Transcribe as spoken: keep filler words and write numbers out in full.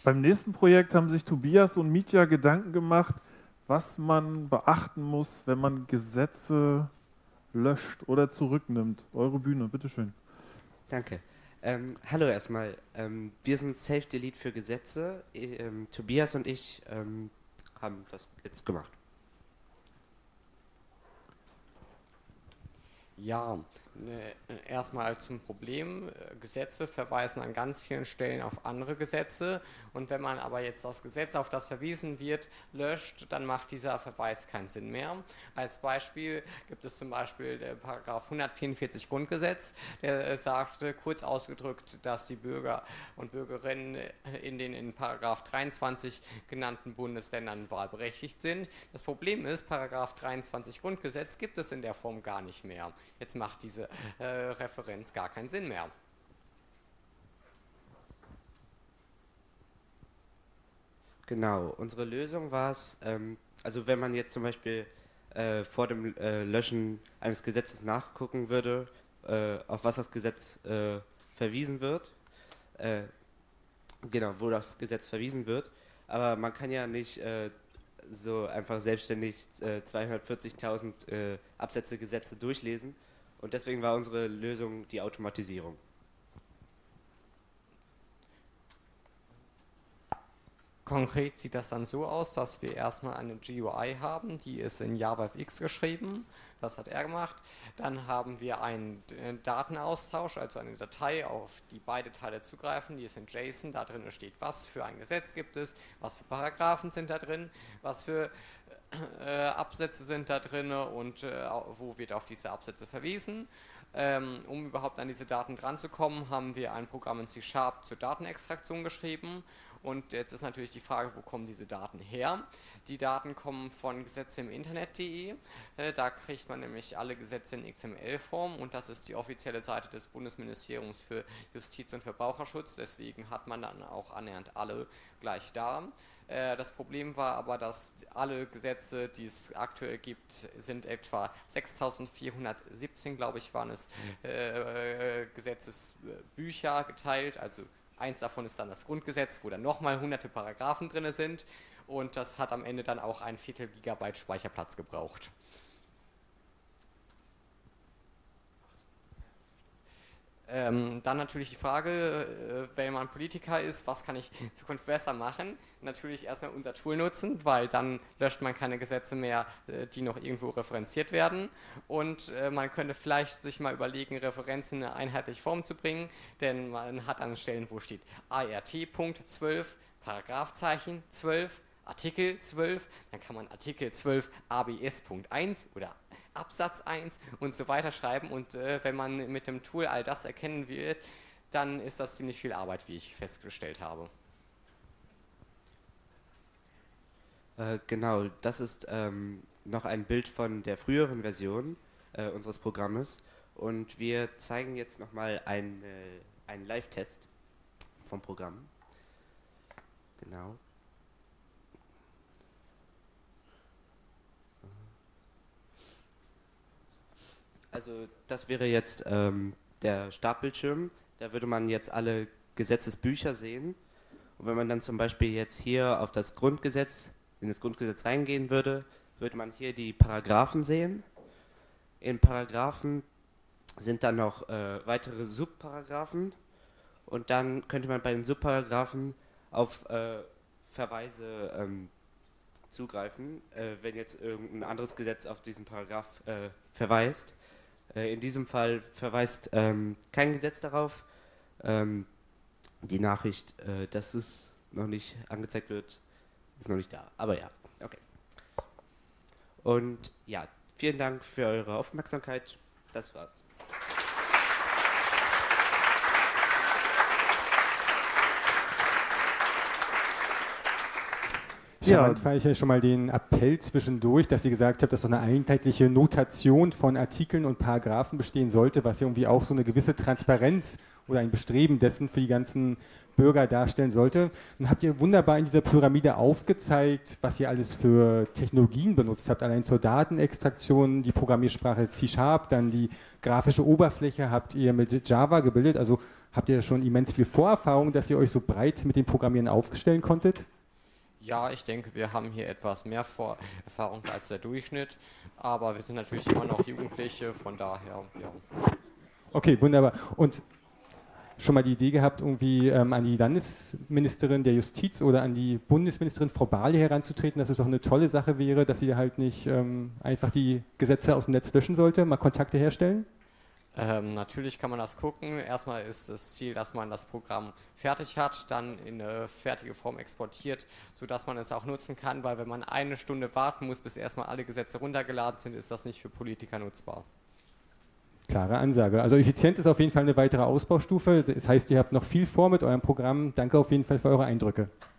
Beim nächsten Projekt haben sich Tobias und Mitja Gedanken gemacht, was man beachten muss, wenn man Gesetze löscht oder zurücknimmt. Eure Bühne, bitteschön. Danke. Ähm, hallo erstmal. Ähm, wir sind Safe Delete für Gesetze. Ähm, Tobias und ich ähm, haben das jetzt gemacht. Ja, ne, erstmal zum Problem. Gesetze verweisen an ganz vielen Stellen auf andere Gesetze und wenn man aber jetzt das Gesetz, auf das verwiesen wird, löscht, dann macht dieser Verweis keinen Sinn mehr. Als Beispiel gibt es zum Beispiel der Paragraph hundertvierundvierzig Grundgesetz, der sagte, kurz ausgedrückt, dass die Bürger und Bürgerinnen in den in Paragraph dreiundzwanzig genannten Bundesländern wahlberechtigt sind. Das Problem ist, Paragraph dreiundzwanzig Grundgesetz gibt es in der Form gar nicht mehr. Jetzt macht diese äh, Referenz gar keinen Sinn mehr. Genau, unsere Lösung war es, ähm, also wenn man jetzt zum Beispiel äh, vor dem äh, Löschen eines Gesetzes nachgucken würde, äh, auf was das Gesetz äh, verwiesen wird, äh, genau, wo das Gesetz verwiesen wird, aber man kann ja nicht äh, so einfach selbstständig äh, zweihundertvierzigtausend äh, Absätze Gesetze durchlesen. Und deswegen war unsere Lösung die Automatisierung. Konkret sieht das dann so aus, dass wir erstmal eine G U I haben, die ist in JavaFX geschrieben, das hat er gemacht. Dann haben wir einen Datenaustausch, also eine Datei, auf die beide Teile zugreifen, die ist in JSON, da drin steht, was für ein Gesetz gibt es, was für Paragraphen sind da drin, was für äh, Absätze sind da drin und äh, wo wird auf diese Absätze verwiesen. Ähm, um überhaupt an diese Daten dran zu kommen, haben wir ein Programm in C Sharp zur Datenextraktion geschrieben. Und jetzt ist natürlich die Frage, wo kommen diese Daten her? Die Daten kommen von Gesetze im Internet punkt de. Äh, da kriegt man nämlich alle Gesetze in X M L-Form und das ist die offizielle Seite des Bundesministeriums für Justiz und Verbraucherschutz. Deswegen hat man dann auch annähernd alle gleich da. Äh, das Problem war aber, dass alle Gesetze, die es aktuell gibt, sind etwa sechstausendvierhundertsiebzehn, glaube ich, waren es, äh, Gesetzesbücher geteilt, also eins davon ist dann das Grundgesetz, wo dann nochmal hunderte Paragraphen drin sind und das hat am Ende dann auch ein Viertel Gigabyte Speicherplatz gebraucht. Ähm, dann natürlich die Frage, äh, wenn man Politiker ist, was kann ich in Zukunft besser machen? Natürlich erstmal unser Tool nutzen, weil dann löscht man keine Gesetze mehr, äh, die noch irgendwo referenziert werden. Und äh, man könnte vielleicht sich mal überlegen, Referenzen in eine einheitliche Form zu bringen, denn man hat an Stellen, wo steht A R T Punkt zwölf, Paragraphzeichen zwölf, Artikel zwölf, dann kann man Artikel zwölf A B S Punkt eins oder Absatz eins und so weiter schreiben und äh, wenn man mit dem Tool all das erkennen wird, dann ist das ziemlich viel Arbeit, wie ich festgestellt habe. Äh, genau, das ist ähm, noch ein Bild von der früheren Version äh, unseres Programmes und wir zeigen jetzt nochmal einen, äh, einen Live-Test vom Programm. Genau. Also das wäre jetzt ähm, der Startbildschirm, da würde man jetzt alle Gesetzesbücher sehen und wenn man dann zum Beispiel jetzt hier auf das Grundgesetz, in das Grundgesetz reingehen würde, würde man hier die Paragraphen sehen. In Paragraphen sind dann noch äh, weitere Subparagraphen und dann könnte man bei den Subparagraphen auf äh, Verweise ähm, zugreifen, äh, wenn jetzt irgendein anderes Gesetz auf diesen Paragraph äh, verweist. In diesem Fall verweist ähm, kein Gesetz darauf. Ähm, die Nachricht, äh, dass es noch nicht angezeigt wird, ist noch nicht da. Aber ja, okay. Und ja, vielen Dank für eure Aufmerksamkeit. Das war's. Charmant fand ich ja schon mal den Appell zwischendurch, dass ihr gesagt habt, dass so eine einheitliche Notation von Artikeln und Paragraphen bestehen sollte, was ja irgendwie auch so eine gewisse Transparenz oder ein Bestreben dessen für die ganzen Bürger darstellen sollte. Und habt ihr wunderbar in dieser Pyramide aufgezeigt, was ihr alles für Technologien benutzt habt. Allein zur Datenextraktion, die Programmiersprache C Sharp, dann die grafische Oberfläche habt ihr mit Java gebildet. Also habt ihr schon immens viel Vorerfahrung, dass ihr euch so breit mit dem Programmieren aufstellen konntet? Ja, ich denke, wir haben hier etwas mehr Vor Erfahrung als der Durchschnitt, aber wir sind natürlich immer noch Jugendliche, von daher, ja. Okay, wunderbar. Und schon mal die Idee gehabt, irgendwie ähm, an die Landesministerin der Justiz oder an die Bundesministerin Frau Barley heranzutreten, dass es doch eine tolle Sache wäre, dass sie halt nicht ähm, einfach die Gesetze aus dem Netz löschen sollte, mal Kontakte herstellen? Ähm, natürlich kann man das gucken. Erstmal ist das Ziel, dass man das Programm fertig hat, dann in eine fertige Form exportiert, sodass man es auch nutzen kann, weil wenn man eine Stunde warten muss, bis erstmal alle Gesetze runtergeladen sind, ist das nicht für Politiker nutzbar. Klare Ansage. Also Effizienz ist auf jeden Fall eine weitere Ausbaustufe. Das heißt, ihr habt noch viel vor mit eurem Programm. Danke auf jeden Fall für eure Eindrücke.